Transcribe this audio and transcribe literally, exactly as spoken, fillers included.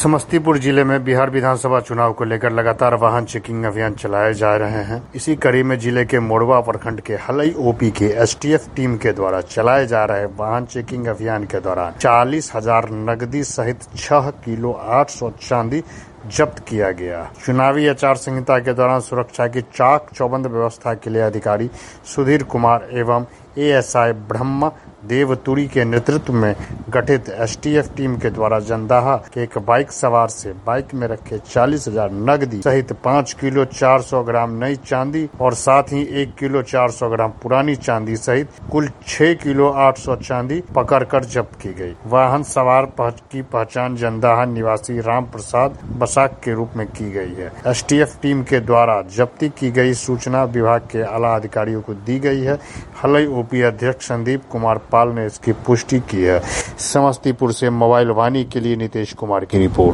समस्तीपुर जिले में बिहार विधानसभा चुनाव को लेकर लगातार वाहन चेकिंग अभियान चलाए जा रहे हैं। इसी कड़ी में जिले के मोरवा प्रखंड के हलई ओपी के एसटीएफ टीम के द्वारा चलाए जा रहे वाहन चेकिंग अभियान के दौरान चालीस हजार नकदी सहित छह किलो आठ सौ चांदी जब्त किया गया। चुनावी आचार संहिता के दौरान सुरक्षा की चाक चौबंद व्यवस्था के लिए अधिकारी सुधीर कुमार एवं एएसआई ब्रह्म देवतुरी के नेतृत्व में गठित एसटीएफ टीम के द्वारा जंदाहा के एक बाइक सवार से बाइक में रखे चालीस हजार नकदी सहित पाँच किलो चार सौ ग्राम नई चांदी और साथ ही एक किलो चार सौ ग्राम पुरानी चांदी सहित कुल छह किलो आठ सौ चांदी पकड़कर जब्त की गई। वाहन सवार की पहचान जंदाहा निवासी राम प्रसाद बसाक के रूप में की गई है। एसटीएफ टीम के द्वारा जब्ती की गई सूचना विभाग के आला अधिकारियों को दी गई है। हलई ओपी अध्यक्ष संदीप कुमार पाल ने इसकी पुष्टि की है। समस्तीपुर से मोबाइल वाणी के लिए नितेश कुमार की रिपोर्ट।